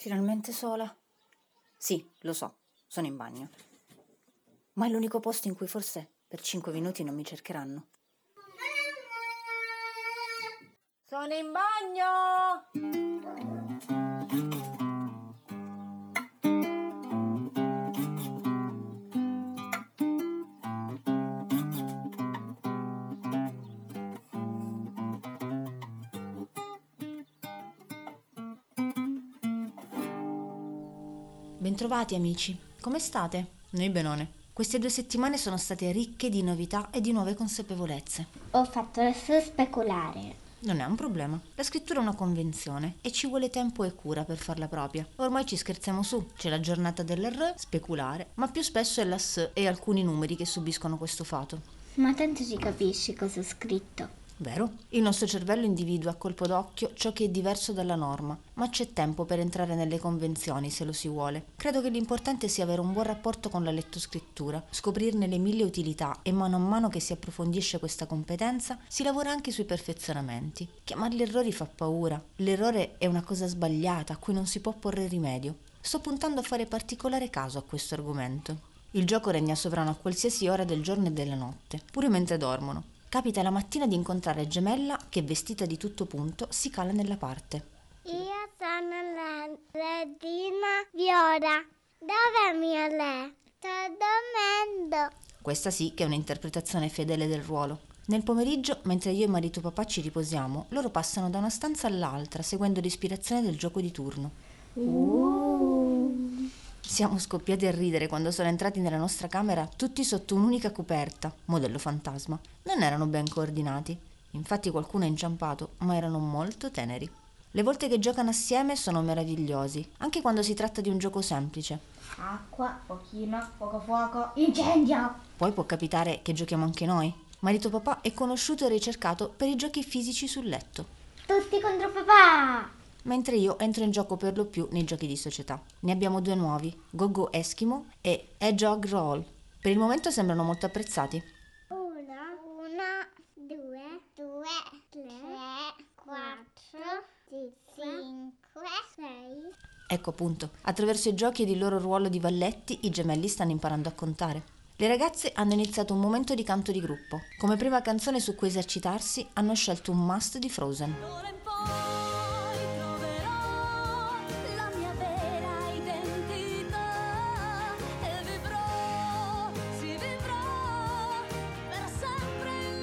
Finalmente sola? Sì, lo so, sono in bagno. Ma è l'unico posto in cui forse per 5 minuti non mi cercheranno. Sono in bagno! Bentrovati amici, come state? Noi benone. Queste 2 settimane sono state ricche di novità e di nuove consapevolezze. Ho fatto adesso speculare. Non è un problema. La scrittura è una convenzione e ci vuole tempo e cura per farla propria. Ormai ci scherziamo su, c'è la giornata dell'R, speculare, ma più spesso è la S e alcuni numeri che subiscono questo fato. Ma tanto si capisce cosa ho scritto. Vero? Il nostro cervello individua a colpo d'occhio ciò che è diverso dalla norma, ma c'è tempo per entrare nelle convenzioni se lo si vuole. Credo che l'importante sia avere un buon rapporto con la lettoscrittura, scoprirne le 1000 utilità e mano a mano che si approfondisce questa competenza si lavora anche sui perfezionamenti. Chiamarli errori fa paura. L'errore è una cosa sbagliata a cui non si può porre rimedio. Sto puntando a fare particolare caso a questo argomento. Il gioco regna sovrano a qualsiasi ora del giorno e della notte, pure mentre dormono. Capita la mattina di incontrare Gemella che, vestita di tutto punto, si cala nella parte. Io sono la regina Viola. Dov'è mio letto? Sto dormendo. Questa sì che è un'interpretazione fedele del ruolo. Nel pomeriggio, mentre io e marito papà ci riposiamo, loro passano da una stanza all'altra, seguendo l'ispirazione del gioco di turno. Siamo scoppiati a ridere quando sono entrati nella nostra camera tutti sotto un'unica coperta, modello fantasma. Non erano ben coordinati. Infatti qualcuno è inciampato, ma erano molto teneri. Le volte che giocano assieme sono meravigliosi, anche quando si tratta di un gioco semplice. Acqua, fuochino, fuoco, incendio! Poi può capitare che giochiamo anche noi. Marito papà è conosciuto e ricercato per i giochi fisici sul letto, Tutti contro papà! mentre io entro in gioco per lo più nei giochi di società. Ne abbiamo 2 nuovi, Go-Go Eskimo e Hedgehog Roll. Per il momento sembrano molto apprezzati. Una, due, tre, quattro, cinque, sei. Ecco appunto, attraverso i giochi ed il loro ruolo di valletti i gemelli stanno imparando a contare. Le ragazze hanno iniziato un momento di canto di gruppo. Come prima canzone su cui esercitarsi hanno scelto un must di Frozen. D'ora in poi troverò la mia vera identità e vivrò, si vivrà per sempre in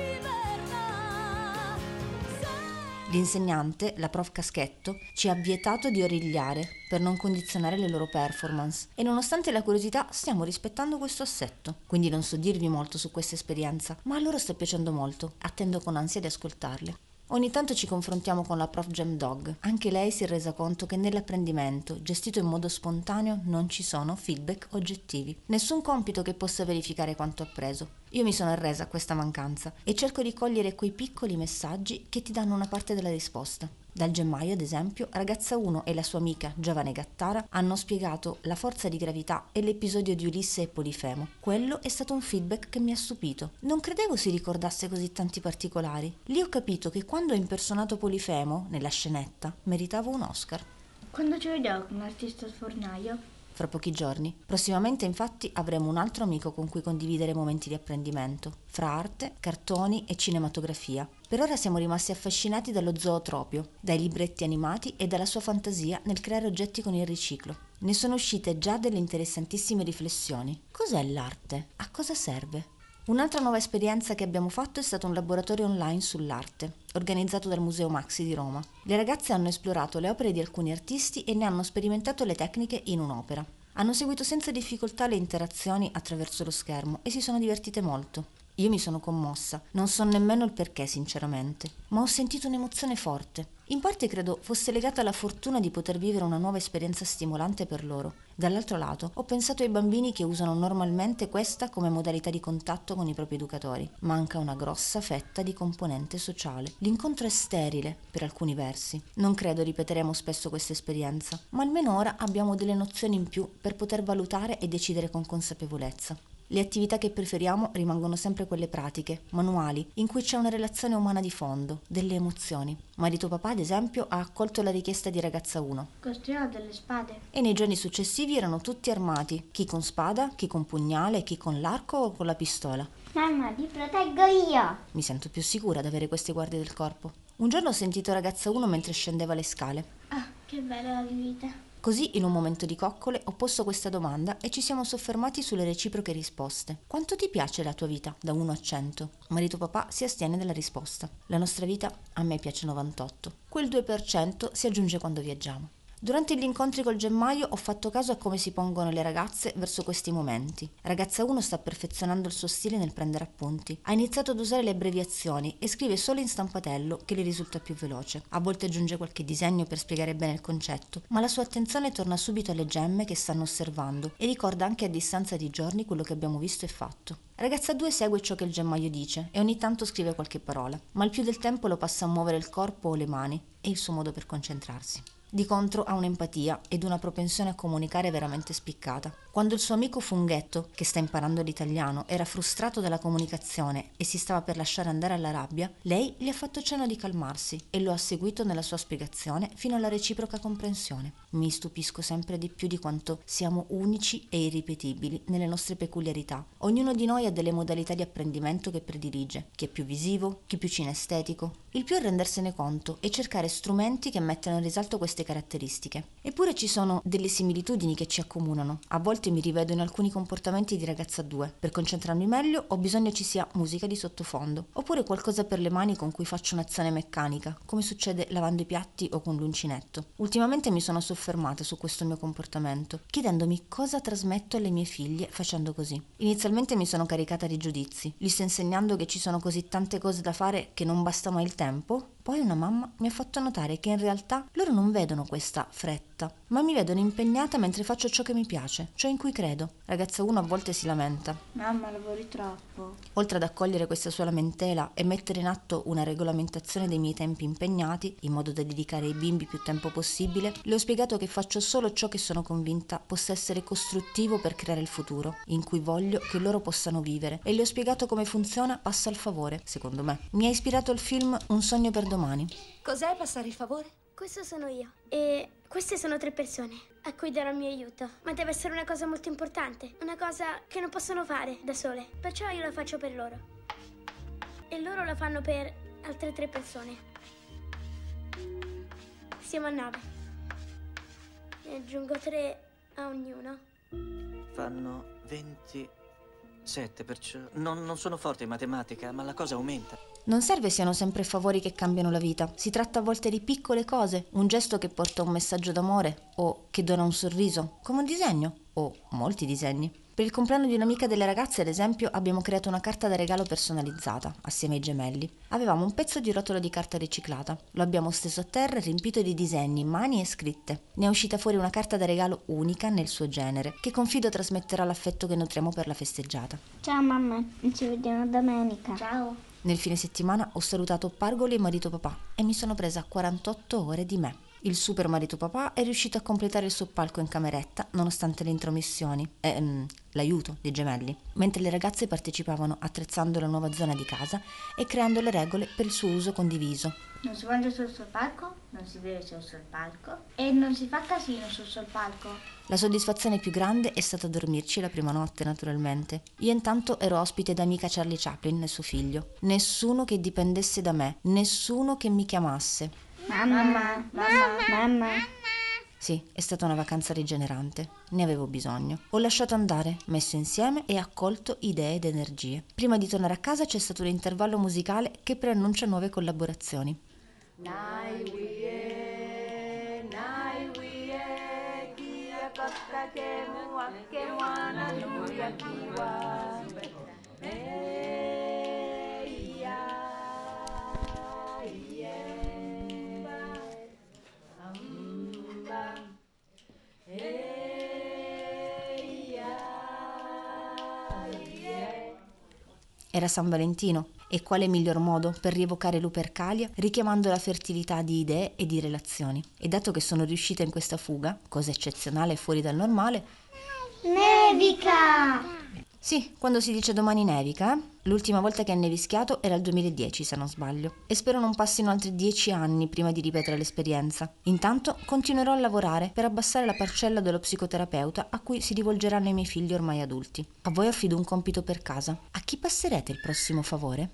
libertà. L'insegnante, la prof Caschetto, ci ha vietato di origliare per non condizionare le loro performance e nonostante la curiosità stiamo rispettando questo assetto. Quindi non so dirvi molto su questa esperienza, ma a loro sta piacendo molto. Attendo con ansia di ascoltarle. Ogni tanto ci confrontiamo con la prof Jam Dog. Anche lei si è resa conto che nell'apprendimento, gestito in modo spontaneo, non ci sono feedback oggettivi. Nessun compito che possa verificare quanto appreso. Io mi sono arresa a questa mancanza e cerco di cogliere quei piccoli messaggi che ti danno una parte della risposta. Dal gennaio, ad esempio, ragazza 1 e la sua amica Giovane Gattara hanno spiegato la forza di gravità e l'episodio di Ulisse e Polifemo. Quello è stato un feedback che mi ha stupito. Non credevo si ricordasse così tanti particolari. Lì ho capito che quando ho impersonato Polifemo, nella scenetta, meritavo un Oscar. Quando ci vediamo con l'artista sfornaio? Fra pochi giorni. Prossimamente infatti avremo un altro amico con cui condividere momenti di apprendimento, fra arte, cartoni e cinematografia. Per ora siamo rimasti affascinati dallo zootropio, dai libretti animati e dalla sua fantasia nel creare oggetti con il riciclo. Ne sono uscite già delle interessantissime riflessioni. Cos'è l'arte? A cosa serve? Un'altra nuova esperienza che abbiamo fatto è stato un laboratorio online sull'arte, organizzato dal Museo Maxi di Roma. Le ragazze hanno esplorato le opere di alcuni artisti e ne hanno sperimentato le tecniche in un'opera. Hanno seguito senza difficoltà le interazioni attraverso lo schermo e si sono divertite molto. Io mi sono commossa, non so nemmeno il perché sinceramente, ma ho sentito un'emozione forte. In parte credo fosse legata alla fortuna di poter vivere una nuova esperienza stimolante per loro. Dall'altro lato, ho pensato ai bambini che usano normalmente questa come modalità di contatto con i propri educatori. Manca una grossa fetta di componente sociale. L'incontro è sterile, per alcuni versi. Non credo ripeteremo spesso questa esperienza, ma almeno ora abbiamo delle nozioni in più per poter valutare e decidere con consapevolezza. Le attività che preferiamo rimangono sempre quelle pratiche, manuali, in cui c'è una relazione umana di fondo, delle emozioni. Marito papà, ad esempio, ha accolto la richiesta di ragazza 1 Costruiamo delle spade. e nei giorni successivi erano tutti armati, chi con spada, chi con pugnale, chi con l'arco o con la pistola. Mamma, ti proteggo io. Mi sento più sicura ad avere questi guardie del corpo. Un giorno ho sentito ragazza 1 mentre scendeva le scale. Ah, che bella la vita. Così, in un momento di coccole, ho posto questa domanda e ci siamo soffermati sulle reciproche risposte. Quanto ti piace la tua vita, da 1 a 100? Marito papà si astiene dalla risposta. La nostra vita a me piace 98. Quel 2% si aggiunge quando viaggiamo. Durante gli incontri col gemmaio ho fatto caso a come si pongono le ragazze verso questi momenti. Ragazza 1 sta perfezionando il suo stile nel prendere appunti. Ha iniziato ad usare le abbreviazioni e scrive solo in stampatello, che le risulta più veloce. A volte aggiunge qualche disegno per spiegare bene il concetto, ma la sua attenzione torna subito alle gemme che stanno osservando e ricorda anche a distanza di giorni quello che abbiamo visto e fatto. Ragazza 2 segue ciò che il gemmaio dice e ogni tanto scrive qualche parola, ma il più del tempo lo passa a muovere il corpo o le mani, è il suo modo per concentrarsi. Di contro ha un'empatia ed una propensione a comunicare veramente spiccata. Quando il suo amico Funghetto, che sta imparando l'italiano, era frustrato dalla comunicazione e si stava per lasciare andare alla rabbia, lei gli ha fatto cenno di calmarsi e lo ha seguito nella sua spiegazione fino alla reciproca comprensione. Mi stupisco sempre di più di quanto siamo unici e irripetibili nelle nostre peculiarità. Ognuno di noi ha delle modalità di apprendimento che predilige, chi è più visivo, chi più cinestetico. Il più è rendersene conto e cercare strumenti che mettano in risalto queste caratteristiche. Eppure ci sono delle similitudini che ci accomunano. A volte mi rivedo in alcuni comportamenti di ragazza 2. Per concentrarmi meglio ho bisogno ci sia musica di sottofondo, oppure qualcosa per le mani con cui faccio un'azione meccanica, come succede lavando i piatti o con l'uncinetto. Ultimamente mi sono soffermata su questo mio comportamento, chiedendomi cosa trasmetto alle mie figlie facendo così. Inizialmente mi sono caricata di giudizi. Gli sto insegnando che ci sono così tante cose da fare che non basta mai il tempo? Poi una mamma mi ha fatto notare che in realtà loro non vedono questa fretta, ma mi vedono impegnata mentre faccio ciò che mi piace, ciò in cui credo. Ragazza 1 a volte si lamenta. Mamma, lavori troppo. Oltre ad accogliere questa sua lamentela e mettere in atto una regolamentazione dei miei tempi impegnati, in modo da dedicare ai bimbi più tempo possibile, le ho spiegato che faccio solo ciò che sono convinta possa essere costruttivo per creare il futuro, in cui voglio che loro possano vivere, e le ho spiegato come funziona passa il favore, secondo me. Mi ha ispirato il film Un sogno per domani. Cos'è passare il favore? Questo sono io e queste sono 3 persone a cui darò il mio aiuto, ma deve essere una cosa molto importante, una cosa che non possono fare da sole, perciò io la faccio per loro e loro la fanno per altre 3 persone. Siamo a 9, ne aggiungo 3 a ognuno. Fanno 27, perciò non sono forte in matematica, ma la cosa aumenta. Non serve siano sempre favori che cambiano la vita, si tratta a volte di piccole cose, un gesto che porta un messaggio d'amore o che dona un sorriso, come un disegno o molti disegni. Per il compleanno di un'amica delle ragazze, ad esempio, abbiamo creato una carta da regalo personalizzata, assieme ai gemelli. Avevamo un pezzo di rotolo di carta riciclata, lo abbiamo steso a terra e riempito di disegni, mani e scritte. Ne è uscita fuori una carta da regalo unica nel suo genere, che confido trasmetterà l'affetto che nutriamo per la festeggiata. Ciao mamma, ci vediamo domenica. Ciao. Nel fine settimana ho salutato Pargoli e marito papà e mi sono presa 48 ore di me. Il super marito papà è riuscito a completare il suo palco in cameretta nonostante le intromissioni e l'aiuto dei gemelli, mentre le ragazze partecipavano attrezzando la nuova zona di casa e creando le regole per il suo uso condiviso. Non si mangia sul suo palco, non si beve sul suo palco e non si fa casino sul suo palco. La soddisfazione più grande è stata dormirci la prima notte, naturalmente. Io intanto ero ospite da amica Charlie Chaplin e suo figlio. Nessuno che dipendesse da me, nessuno che mi chiamasse. Mamma. Sì, è stata una vacanza rigenerante. Ne avevo bisogno. Ho lasciato andare, messo insieme e accolto idee ed energie. Prima di tornare a casa c'è stato un intervallo musicale che preannuncia nuove collaborazioni. Era San Valentino e quale miglior modo per rievocare Lupercalia richiamando la fertilità di idee e di relazioni. E dato che sono riuscita in questa fuga, cosa eccezionale e fuori dal normale, Nevica! Sì, quando si dice domani nevica, l'ultima volta che ha nevischiato era il 2010 se non sbaglio, e spero non passino altri 10 anni prima di ripetere l'esperienza. Intanto continuerò a lavorare per abbassare la parcella dello psicoterapeuta a cui si rivolgeranno i miei figli ormai adulti. A voi affido un compito per casa. A chi passerete il prossimo favore?